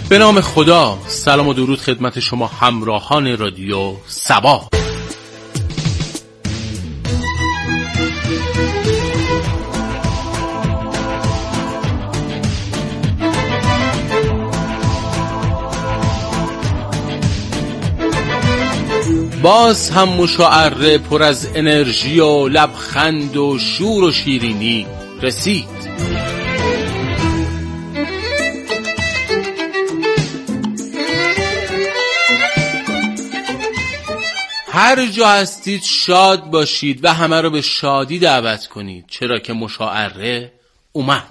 به نام خدا. سلام و درود خدمت شما همراهان رادیو سبا. باز هم مشاعره پر از انرژی و لبخند و شور و شیرینی رسید. هر جا هستید شاد باشید و همه رو به شادی دعوت کنید، چرا که مشاعره اومد.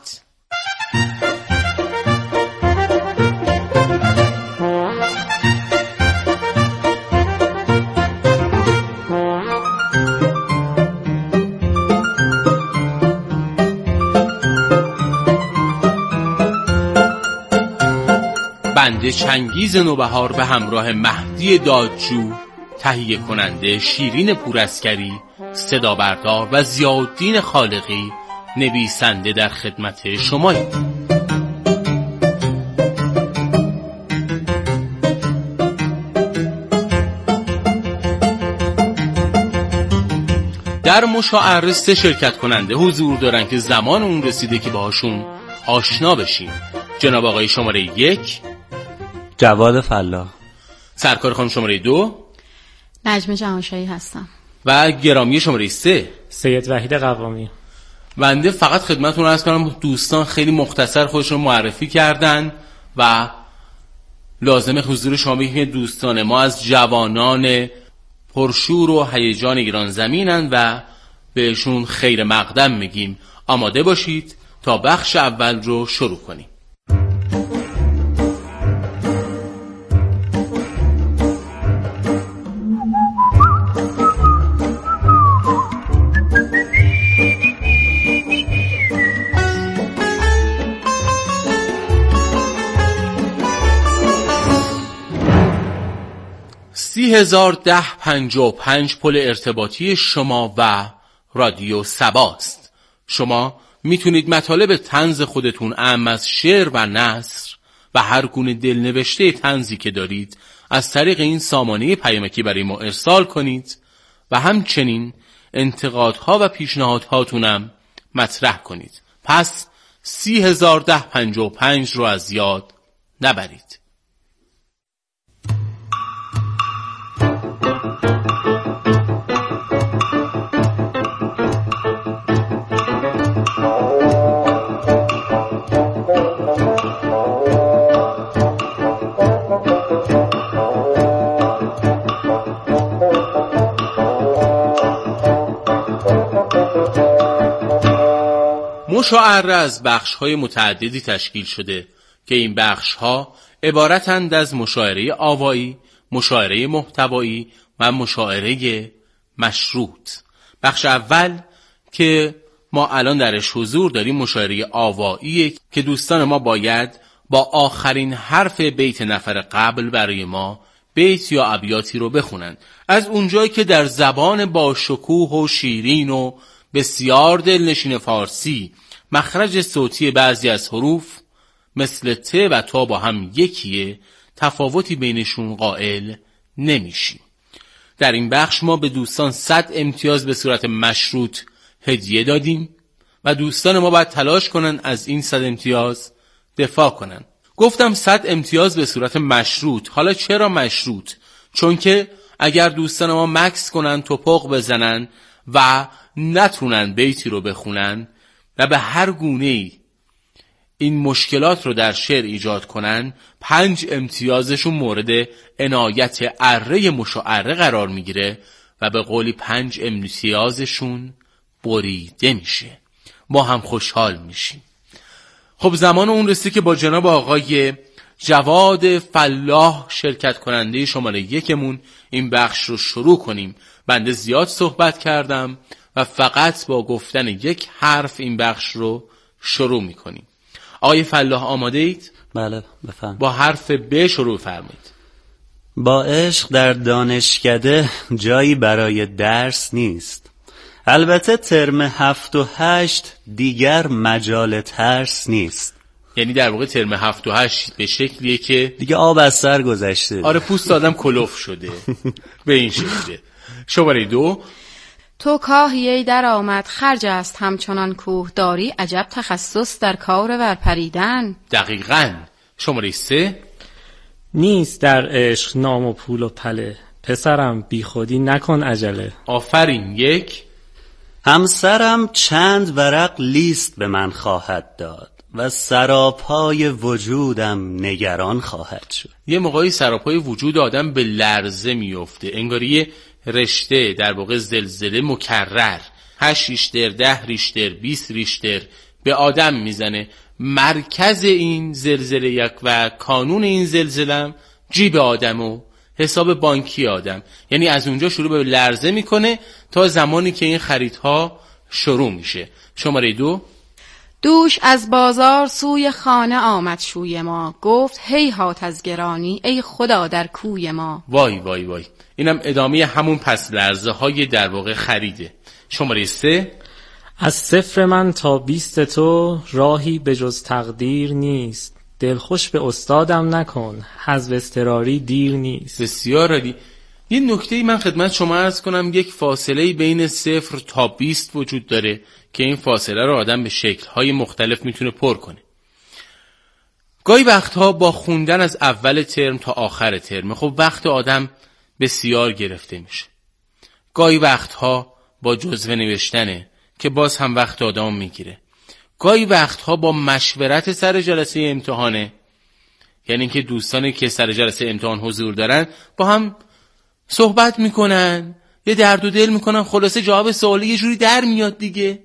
بنده چنگیز نوبهار به همراه مهدی دادجو، تهیه کننده شیرین پورعسکری، صدا بردار و ضیاءالدین خالقی، نویسنده در خدمت شماییم. در مشاعره 3 شرکت کننده حضور دارن که زمان اون رسیده که باهاشون آشنا بشیم. جناب آقای شماره 1 جواد فلاح، سرکار خانم شماره 2 نجمه جهانشاهی هستم و گرامی شماره 3 سید وحید قوامی. بنده فقط خدمتتون عرض کنم دوستان خیلی مختصر خودشون معرفی کردن و لازمه حضور شما بگیم که دوستان ما از جوانان پرشور و هیجان ایران زمینن و بهشون خیر مقدم میگیم. آماده باشید تا بخش اول رو شروع کنیم. $30,1055 پل ارتباطی شما و رادیو سباست. شما میتونید مطالب طنز خودتون، اعم از شعر و نثر و هر گونه دلنوشته طنزی که دارید از طریق این سامانه پیامکی برای ما ارسال کنید و همچنین انتقادها و پیشنهادهاتونم مطرح کنید. پس 30,1055 رو از یاد نبرید. مشاعره از بخش‌های متعددی تشکیل شده که این بخش‌ها عبارتند از مشاعره آوایی، مشاعره محتوایی و مشاعره مشروط. بخش اول که ما الان درش حضور داریم مشاعره آوایی که دوستان ما باید با آخرین حرف بیت نفر قبل برای ما بیت یا ابیاتی رو بخونن. از اونجایی که در زبان با شکوه و شیرین و بسیار دلنشین فارسی مخرج صوتی بعضی از حروف مثل ت و تا با هم یکیه، تفاوتی بینشون قائل نمیشیم. در این بخش ما به دوستان 100 امتیاز به صورت مشروط هدیه دادیم و دوستان ما باید تلاش کنن از این 100 امتیاز دفاع کنن. گفتم 100 امتیاز به صورت مشروط. حالا چرا مشروط؟ چون که اگر دوستان ما مکس کنن، توپق بزنن و نتونن بیتی رو بخونن و به هر گونه‌ای این مشکلات رو در شعر ایجاد کنن، 5 امتیازشون مورد عنایت اره مشاعره قرار میگیره و به قولی 5 امتیازشون بریده میشه. ما هم خوشحال میشیم. خب زمان اون رسید که با جناب آقای جواد فلاح شرکت کننده شماره 1مون این بخش رو شروع کنیم. بنده زیاد صحبت کردم و فقط با گفتن یک حرف این بخش رو شروع میکنیم. آقای فلاح آماده اید؟ بله بفرمایید. با حرف ب شروع فرمایید. با عشق در دانشکده جایی برای درس نیست. البته ترم 7 و 8 دیگر مجال ترس نیست. یعنی در واقع ترم 7 و 8 به شکلیه که دیگه آب از سر گذشته. آره پوست آدم کلوف شده. به این شکله. شماره 2. تو کاهی در آمد خرج است همچنان کوه داری عجب تخصص در کار ورپریدن. دقیقاً. شماره 3. نیست در عشق نام و پول و پله پسرم بی خودی نکن عجله. آفرین. 1. همسرم چند ورق لیست به من خواهد داد و سراپای وجودم نگران خواهد شد. یه موقعی سراپای وجود آدم به لرزه میفته، انگاری یه رشته در واقع زلزله مکرر 8 ریشتر 10 ریشتر 20 ریشتر به آدم میزنه. مرکز این زلزله و کانون این زلزله جیب آدم و حساب بانکی آدم، یعنی از اونجا شروع به لرزه میکنه تا زمانی که این خریدها شروع میشه. شماره 2. دوش از بازار سوی خانه آمد شوی ما گفت هیهات از گرانی ای خدا در کوی ما. وای وای وای. اینم ادامه همون پس لرزه های در واقع خریده. شماره 3. از صفر من تا 20 تو راهی به جز تقدیر نیست دلخوش به استادم نکن حذف اضطراری دیر نیست. بسیار عالی. یه نکته‌ای من خدمت شما عرض کنم، یک فاصله بین 0 تا 20 وجود داره که این فاصله رو آدم به شکل‌های مختلف میتونه پر کنه. گاهی وقتها با خوندن از اول ترم تا آخر ترم خب وقت آدم بسیار گرفته میشه. گاهی وقتها با جزوه نوشتنه که باز هم وقت آدم میگیره. گاهی وقتها با مشورت سر جلسه امتحانه، یعنی که دوستانی که سر جلسه امتحان حضور دارن با هم صحبت میکنن، یه درد و دل میکنن، خلاصه جواب سوالی یه جوری در میاد دیگه،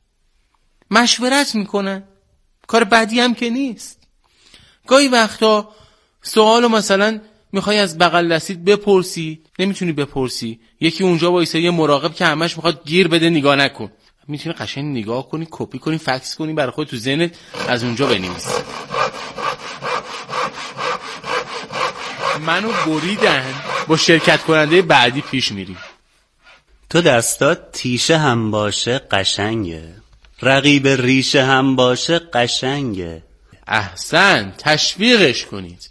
مشورت میکنن، کار بدی هم که نیست. گاهی وقتا سوالو مثلا میخوای از بغل دستیت بپرسی، نمیتونی بپرسی، یکی اونجا وایسه یه مراقب که همش میخواد گیر بده نگاه نکن، میتونی قشنگ نگاه کنی، کپی کنی، فکس کنی برای خودت تو ذهنت از اونجا بنویسی. منو بریدن. با شرکت کننده بعدی پیش میریم. تو دستات تیشه هم باشه قشنگه، رقیب ریشه هم باشه قشنگه. احسن، تشویقش کنید.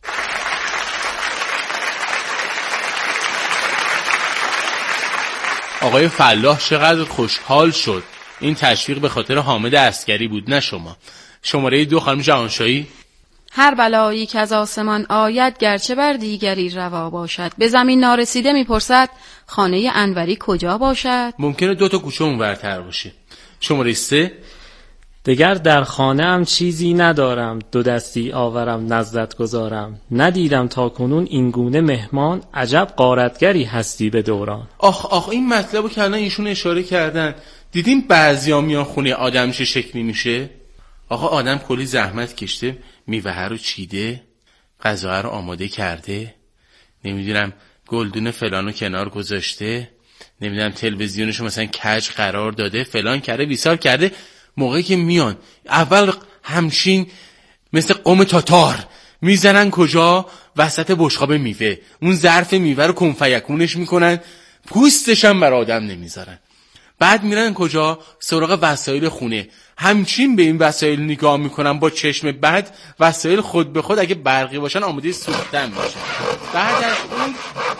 آقای فلاح چقدر خوشحال شد. این تشویق به خاطر حامد عسکری بود نه شما. شماره 2 خانم جهانشاهی. هر بلایی که از آسمان آید گرچه بر دیگری روا باشد به زمین نارسیده میپرسد خانه انوری کجا باشد. ممکنه 2 تا کوچه اونورتر باشه. شماره 3. دگر در خانه ام چیزی ندارم دو دستی آورم نزدت گذارم ندیدم تا کنون این گونه مهمان عجب غارتگری هستی به دوران. آخ این مطلبو که الان ایشون اشاره کردن، دیدین بعضیا میان خونه آدم چه شکلی میشه؟ آقا آدم کلی زحمت کشته، میوه رو چیده، غذا رو آماده کرده، نمیدونم گلدون فلانو کنار گذاشته، نمیدونم تلویزیونشو مثلا کج قرار داده، فلان کرده، بیسار کرده. موقعی که میان اول همشین مثل قوم تاتار میزنن کجا؟ وسط بشقاب میوه. اون ظرف میوه رو کنفیکونش میکنن، پوستش هم بر آدم نمیذارن. بعد میرن کجا؟ سراغ وسایل خونه. همچین به این وسایل نگاه میکنن با چشم بد، وسایل خود به خود اگه برقی باشن آماده سوختن میشن. بعد از اون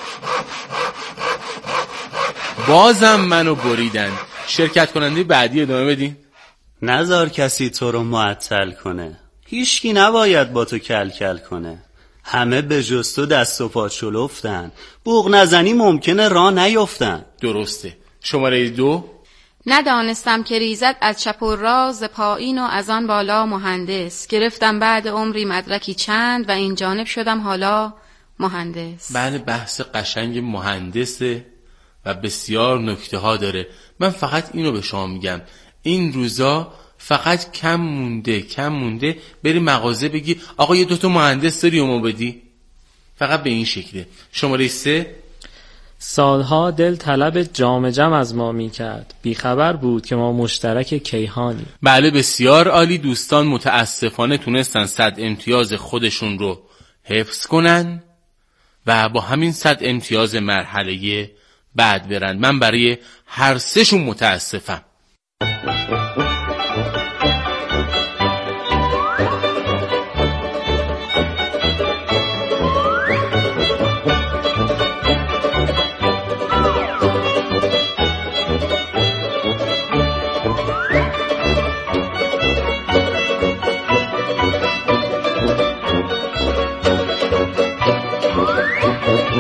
بازم منو بریدن. شرکت کننده بعدی ادامه بدین. نذار کسی تو رو معطل کنه، هیچکی نباید با تو کل کل کنه، همه به جز تو دست و پا چلفتن، بوق نزنی ممکنه راه نیفتن. درسته. شماره 2. ندانستم که ریزد از چپ و راز پایین و از آن بالا مهندس گرفتم بعد عمری مدرکی چند و این جانب شدم حالا مهندس. بله، بحث قشنگ مهندسه و بسیار نکته ها داره. من فقط اینو به شما میگم، این روزا فقط کم مونده بری مغازه بگی آقا یه 2 تا مهندس داری و ما بدی. فقط به این شکله. شماره 3. سالها دل طلب جام جم از ما می کرد بیخبر بود که ما مشترک کیهانی. بله بسیار عالی. دوستان متاسفانه تونستن 100 امتیاز خودشون رو حفظ کنن و با همین 100 امتیاز مرحله بعد برن. من برای هر سهشون متاسفم.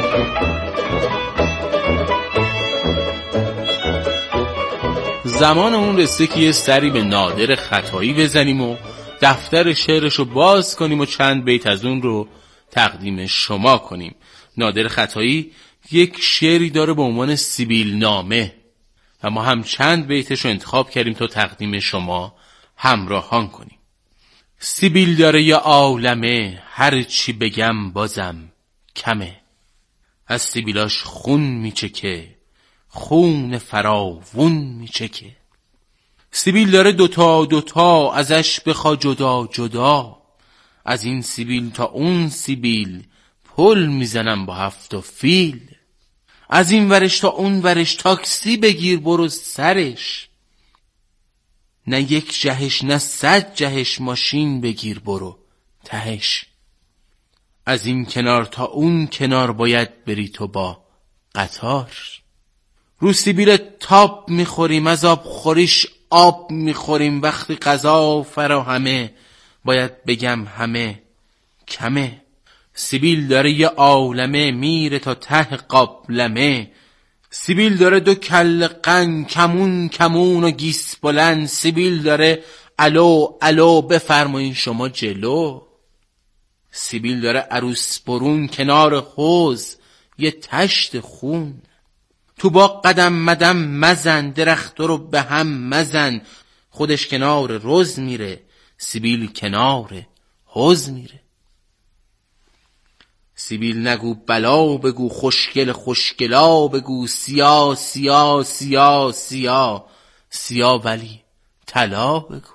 زمان اون رسه که یه سری به نادر خطایی بزنیم و دفتر شعرش رو باز کنیم و چند بیت از اون رو تقدیم شما کنیم. نادر خطایی یک شعری داره به عنوان سیبیل نامه و ما هم چند بیتش رو انتخاب کردیم تا تقدیم شما همراهان کنیم. سیبیل داره یا عالمه، هر چی بگم بازم کمه. از سیبیلاش خون میچکه، خون فراوون میچکه. سیبیل داره دوتا ازش بخوا جدا جدا. از این سیبیل تا اون سیبیل، پل میزنم با 7 فیل. از این ورش تا اون ورش، تاکسی بگیر برو سرش. نه یک جهش نه 100 جهش، ماشین بگیر برو تهش. از این کنار تا اون کنار، باید بری تو با قطار. رو سیبیل تاب میخوریم، از آب خوریش آب میخوریم. وقتی غذا فراهمه، باید بگم همه کمه. سیبیل داره یه عالمه، میره تا ته قابلمه. سیبیل داره 2 کله قند، کمون کمون و گیس بلند. سیبیل داره الو الو، بفرمایین شما جلو. سیبیل داره عروس برون، کنار حوض یه تشت خون. تو با قدم مدم مزن، درخت رو به هم مزن. خودش کنار رز میره، سیبیل کنار حوض میره. سیبیل نگو بلا بگو، خوشگل خوشگلا بگو. سیاه سیاه سیاه سیاه سیاه، ولی طلا بگو.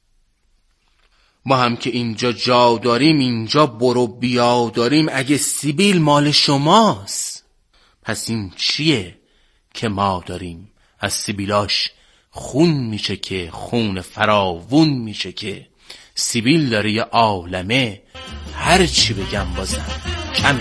ما هم که اینجا جا داریم، اینجا برو بیا داریم. اگه سیبیل مال شماست، پس این چیه که ما داریم؟ از سیبیلاش خون میچکه، خون فراوون میچکه. سیبیل داره یه عالمه، هر چی بگم بازم کمه.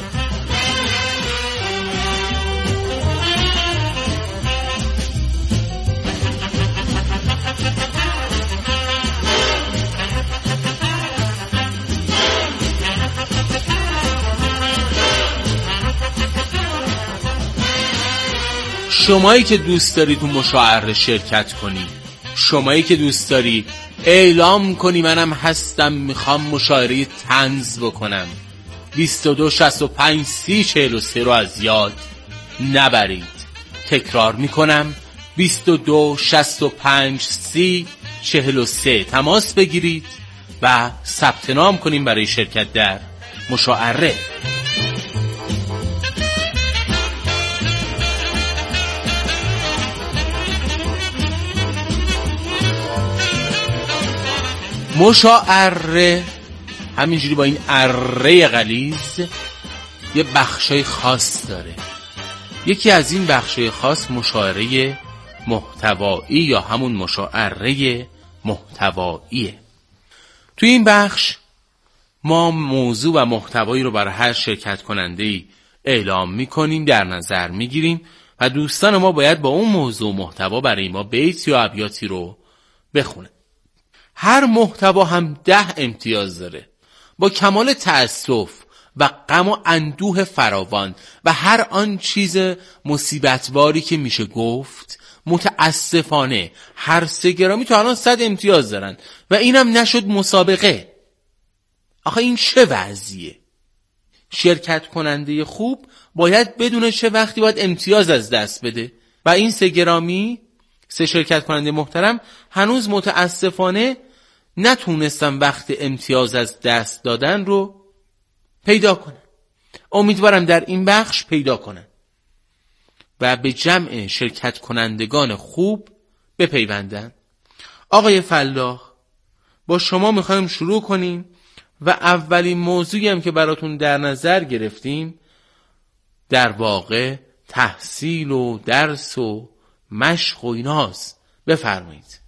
شمایی که دوست داری تو مشاعره شرکت کنی، شمایی که دوست داری اعلام کنی منم هستم، میخوام مشاعره طنز بکنم، 22 65 30 43 رو از یاد نبرید. تکرار میکنم، 22 65 30 43 تماس بگیرید و ثبت نام کنیم برای شرکت در مشاعره. مشاعره همینجوری با این اره غلیظ یه بخشای خاص داره. یکی از این بخشای خاص مشاعره محتوایی یا همون مشاعره محتواییه. توی این بخش ما موضوع و محتوایی رو برای هر شرکت کننده‌ای اعلام می‌کنیم، در نظر می‌گیریم و دوستان ما باید با اون موضوع و محتوا برای ما بیت یا ابیاتی رو بخونه. هر محتوا هم 10 امتیاز داره. با کمال تأسف و غم و اندوه فراوان و هر آن چیز مصیبتباری که میشه گفت، متاسفانه هر 3 گرامی تا الان 100 امتیاز دارن و اینم نشد مسابقه. آخه این چه وضعیه؟ شرکت کننده خوب باید بدونه چه وقتی باید امتیاز از دست بده و این 3 گرامی، 3 شرکت کننده محترم هنوز متاسفانه نتونستم وقت امتیاز از دست دادن رو پیدا کنن. امیدوارم در این بخش پیدا کنن و به جمع شرکت کنندگان خوب بپیوندن. آقای فلاح، با شما میخوایم شروع کنیم و اولین موضوعی هم که براتون در نظر گرفتیم در واقع تحصیل و درس و مشق و ایناست. بفرمایید.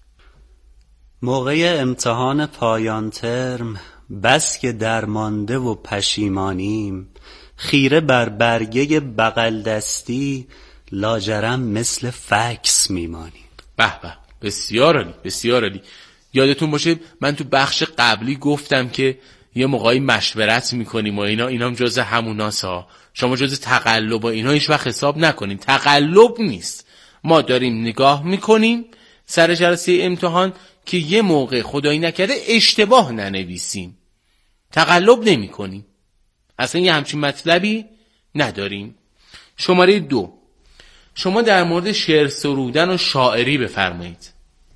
موقع امتحان پایان ترم، بس که درمانده و پشیمانیم، خیره بر برگه بغل دستی، لاجرم مثل فکس میمانیم. به به، بسیار عالی، بسیار عالی. یادتون باشه من تو بخش قبلی گفتم که یه موقعی مشورت میکنیم و اینا هم جز هموناست ها. شما جز تقلب و اینا هیچ وقت حساب نکنین. تقلب نیست، ما داریم نگاه میکنیم سر جلسه امتحان که یه موقع خدایی نکرده اشتباه ننویسیم. تقلب نمی کنیم، اصلا یه همچین مطلبی نداریم. شماره 2، شما در مورد شعر سرودن و شاعری بفرمایید.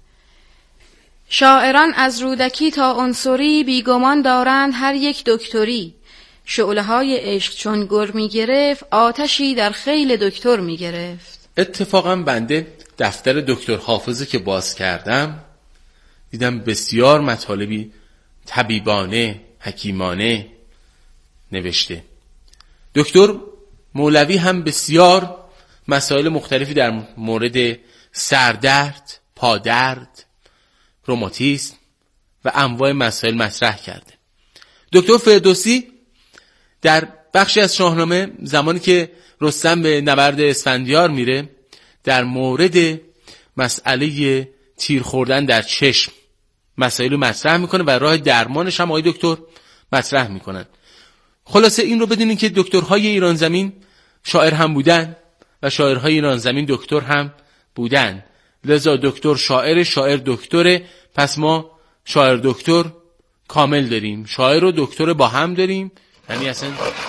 شاعران از رودکی تا عنصری، بیگمان دارند هر یک دکتری. شعله های عشق چون گر می گرفت، آتشی در خیل دکتر می گرفت. اتفاقا بنده دفتر دکتر حافظی که باز کردم دیدم بسیار مطالبی طبیبانه، حکیمانه نوشته. دکتر مولوی هم بسیار مسائل مختلفی در مورد سردرد، پادرد، روماتیسم و انواع مسائل مطرح کرده. دکتر فردوسی در بخشی از شاهنامه زمانی که رستم به نبرد اسفندیار میره در مورد مسئله تیر خوردن در چشم مسائل مطرح میکنه و راه درمانش هم آقای دکتر مطرح میکنن. خلاصه این رو بدونین که دکترهای ایران زمین شاعر هم بودن و شاعرهای ایران زمین دکتر هم بودن، لذا دکتر شاعر، شاعر دکتره، پس ما شاعر دکتر کامل داریم، شاعر و دکتر با هم داریم. یعنی اصلا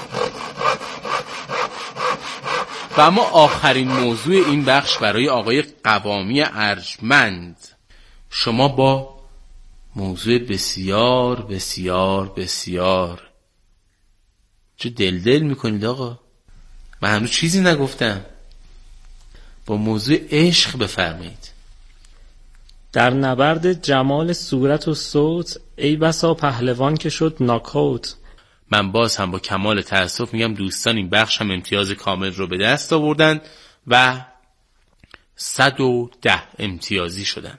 و اما آخرین موضوع این بخش برای آقای قوامی ارجمند، شما با موضوع بسیار بسیار بسیار چه دل میکنید آقا، من هنوز چیزی نگفتم، با موضوع عشق بفرمایید. در نبرد جمال صورت و صوت، ای بسا پهلوان که شد ناکوت. من باز هم با کمال تأسف میگم دوستان این بخش هم امتیاز کامل رو به دست آوردن و 110 امتیازی شدن.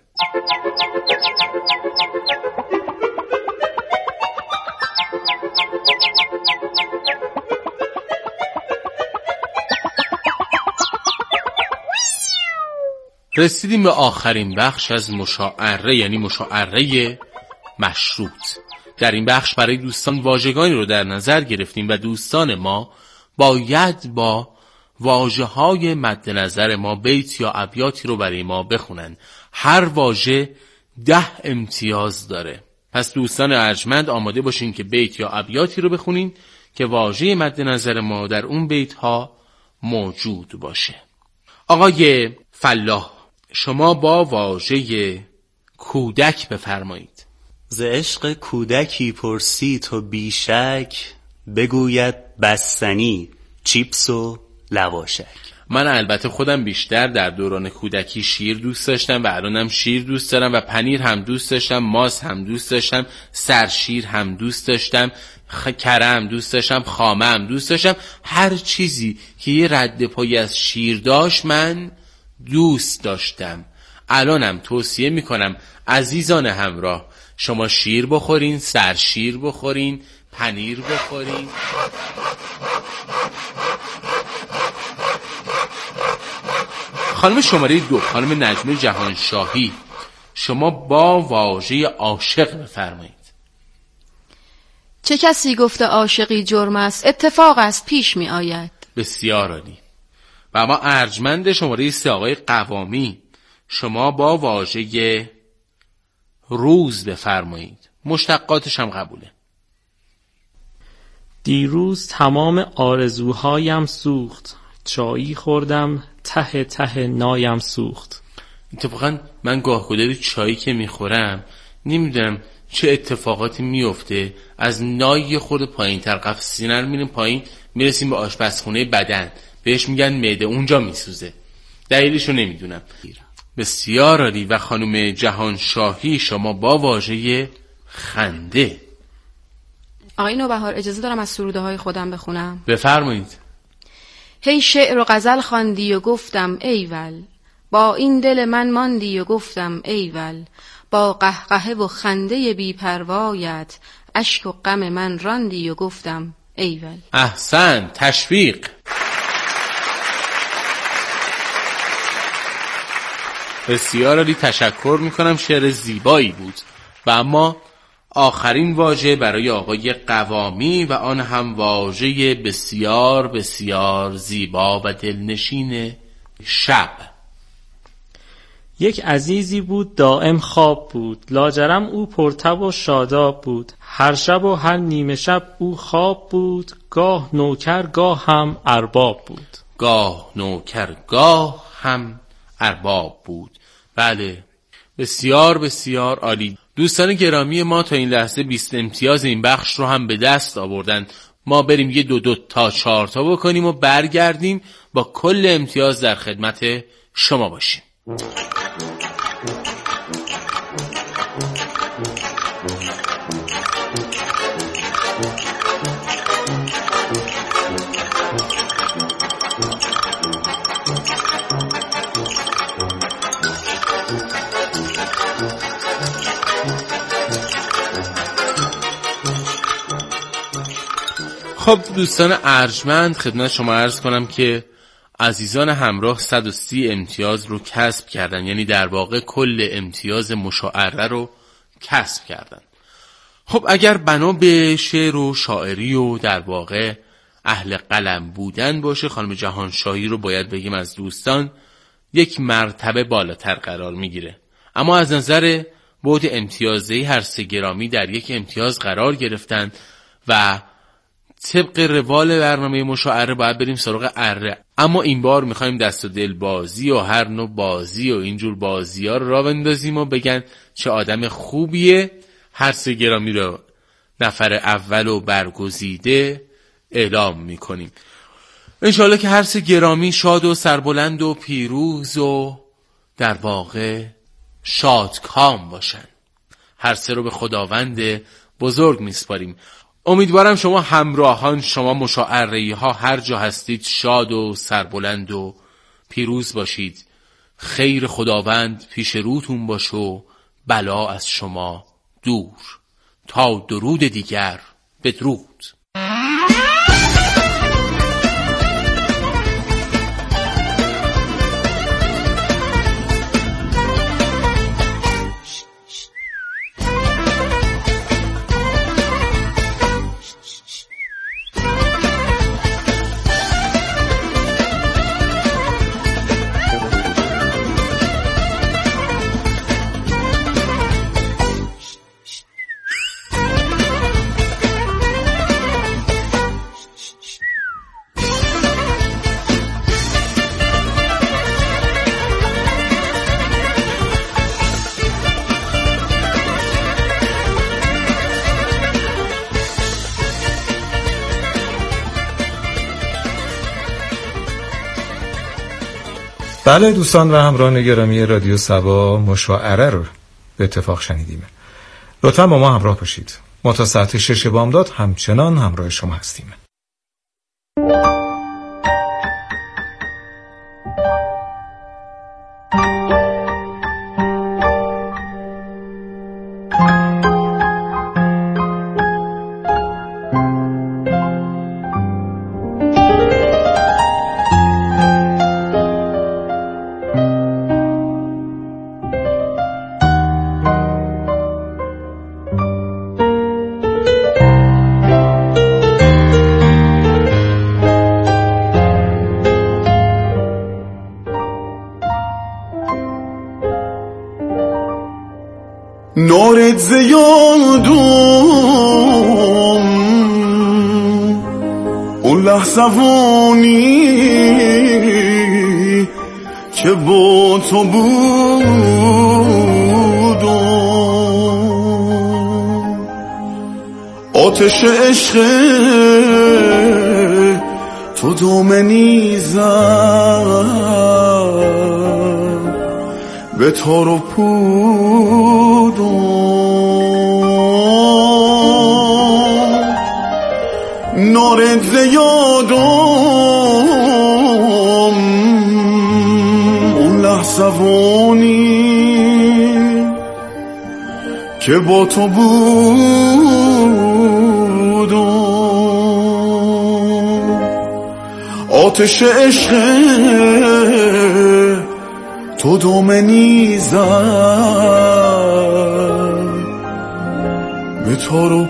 رسیدیم به آخرین بخش از مشاعره، یعنی مشاعره مشروط. در این بخش برای دوستان واژگانی رو در نظر گرفتیم و دوستان ما باید با واژه‌های مد نظر ما بیت یا ابیاتی رو برای ما بخونن. هر واژه 10 امتیاز داره. پس دوستان ارجمند آماده باشین که بیت یا ابیاتی رو بخونین که واژه مد نظر ما در اون بیت ها موجود باشه. آقای فلاح، شما با واژه کودک بفرمایید. ز عشق کودکی پرسی تو بیشک، بگوید بستنی چیپس و لواشک. من البته خودم بیشتر در دوران کودکی شیر دوست داشتم و الانم شیر دوست دارم و پنیر هم دوست داشتم، ماست هم دوست داشتم، سرشیر هم دوست داشتم، کره هم دوست داشتم، خامه هم دوست داشتم. هر چیزی که یه رد پایی از شیر داشت من دوست داشتم. الانم توصیه میکنم عزیزان همراه، شما شیر بخورین، سرشیر بخورین، پنیر بخورین. خانم شماره 2، خانم نجمه جهانشاهی، شما با واژه عاشق بفرمایید. چه کسی گفته عاشقی جرم است، اتفاق است پیش می آید. بسیار عالی. و اما ارجمند شماره 3 آقای قوامی، شما با واژه روز بفرمایید. مشتقاتش هم قبوله. دیروز تمام آرزوهایم سوخت، چایی خوردم ته ته نایم سوخت. اتفاقا من گاهگداری چایی که میخورم نمیدونم چه اتفاقاتی میفته، از نای خورده پایین تر قفس سینه رو میریم پایین، میرسیم به آشپزخونه بدن، بهش میگن معده، اونجا میسوزه، دلیلشو نمیدونم. بسیار عالی. و خانم جهانشاهی، شما با واژه خنده. آقای نوبهار اجازه دارم از سروده های خودم بخونم؟ بفرمایید. هی شعر و غزل خواندی و گفتم ایول، با این دل من ماندی و گفتم ایول، با قهقهه و خنده بی پروایت، اشک و غم من راندی و گفتم ایول. احسن، تشویق. بسیار عالی، تشکر میکنم، شعر زیبایی بود. و اما آخرین واژه برای آقای قوامی و آن هم واژه بسیار بسیار زیبا و دلنشین شب. یک عزیزی بود دائم خواب بود، لاجرم او پرتب و شاداب بود. هر شب و هر نیمه شب او خواب بود، گاه نوکر گاه هم ارباب بود. گاه نوکر گاه هم ارباب بود. بله، بسیار بسیار عالی. دوستان گرامی ما تا این لحظه 20 امتیاز این بخش رو هم به دست آوردن. ما بریم یه 2 تا 4 تا بکنیم و برگردیم با کل امتیاز در خدمت شما باشیم. خب دوستان ارجمند، خدمت شما عرض کنم که عزیزان همراه 130 امتیاز رو کسب کردن، یعنی در واقع کل امتیاز مشاعره رو کسب کردن. خب اگر بنا به شعر و شاعری و در واقع اهل قلم بودن باشه، خانم جهانشاهی رو باید بگیم از دوستان یک مرتبه بالاتر قرار میگیره. اما از نظر بعد امتیازی هر سه گرامی در یک امتیاز قرار گرفتن و طبق روال برنامه مشاعره باید بریم سراغ اره. اما این بار میخوایم دست و دل بازی و هر نوع بازی و اینجور بازی ها رو راه بندازیم و بگن چه آدم خوبیه. هر سه گرامی رو نفر اول و برگزیده اعلام میکنیم. انشالله که هر سه گرامی شاد و سربلند و پیروز و در واقع شادکام باشن. هر سه رو به خداوند بزرگ میسپاریم. امیدوارم شما همراهان، شما مشاعره‌ای ها هر جا هستید شاد و سربلند و پیروز باشید. خیر خداوند پیش روتون باشه و بلا از شما دور. تا درود دیگر، بدرود. بله دوستان و همراهان گرامی رادیو سبا، مشاعره رو به اتفاق شنیدیم. لطفا با ما همراه باشید. ما تا ساعت 6 بامداد همچنان همراه شما هستیم. نارت زیادم اون لحظوانی که با تو بودم، آتش عشق تو دامنی زد به تار و پودم. نارت زیادم اون لحظوانی که با تو بودم، آتش عشق تو دامنی زد به تار و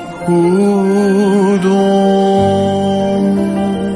پودم.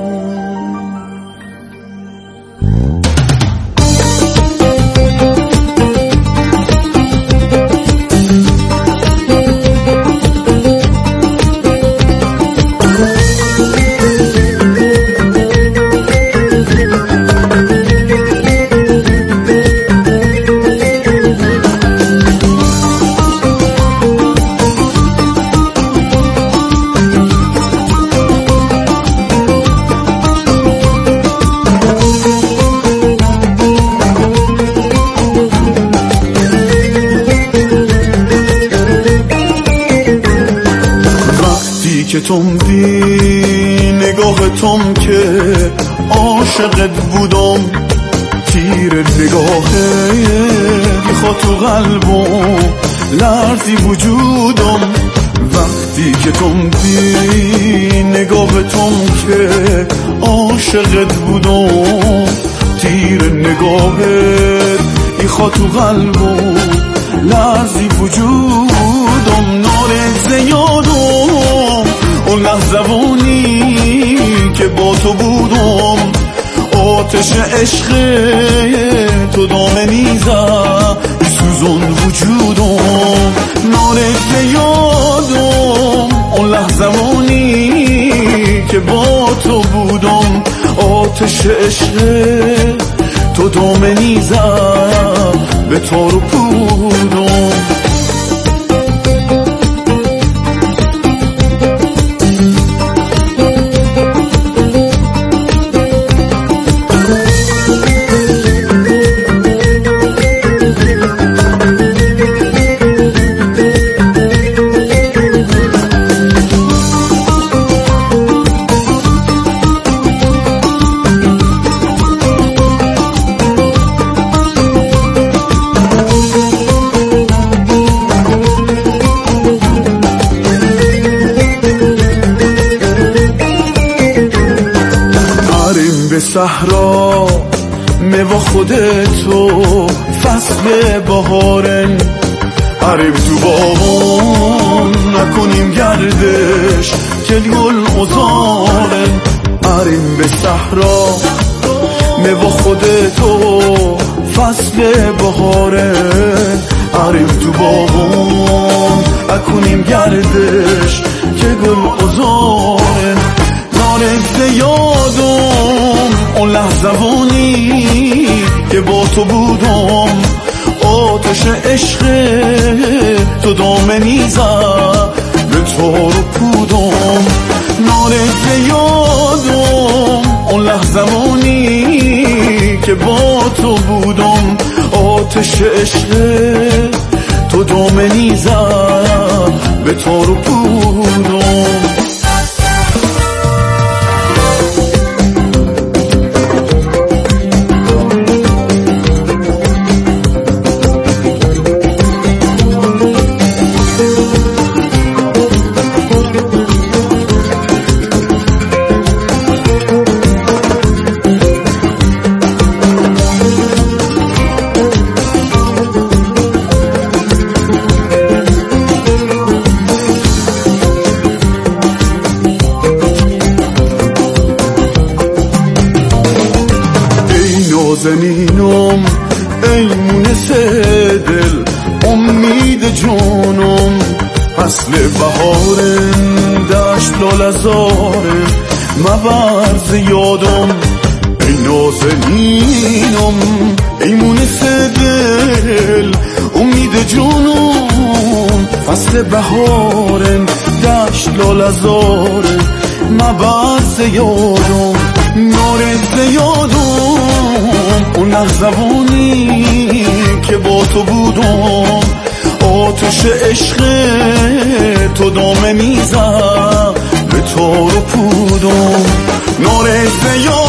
که تم بی نگاه تم که عاشقت بودم، تیر نگاهه بیخوا تو قلبم لرزی وجودم. وقتی که تم بی نگاه تم که عاشقت بودم، تیر نگاهت بیخوا تو قلبم لرزی وجودم. نارنج یادم اون لحظوانی که با تو بودم، آتش عشق تو دامنی زد سوزون وجودم. نارنج یادم اون لحظوانی که با تو بودم، آتش عشق تو دامنی زد به تار و پودم. صحرا میوه خودتو فصل بهارن، عرب تو باغون نکنیم گردش که گل ازارن. عرب به صحرا میوه خودتو فصل بهارن، عرب تو باغون نکنیم گردش که گل ازارن. نارنج یادم اون لحظوانی که با تو بودم، آتش عشق تو دامنی زد به تار و پودم. نارنج یادم اون لحظوانی که با تو بودم، آتش عشق تو دامنی زد به تار و پودم. نازنینم ای مونس دل، امید جانم فصل بهارم، دشت لالزارم مبرز یادم. ای نازنینم ای مونس دل، امید جانم فصل بهارم، دشت لالزارم مبرز یادم. نارنج یادم اون لحظوانی که با تو بودم، آتش عشق تو دامنی زد به تار و پودم. نارنج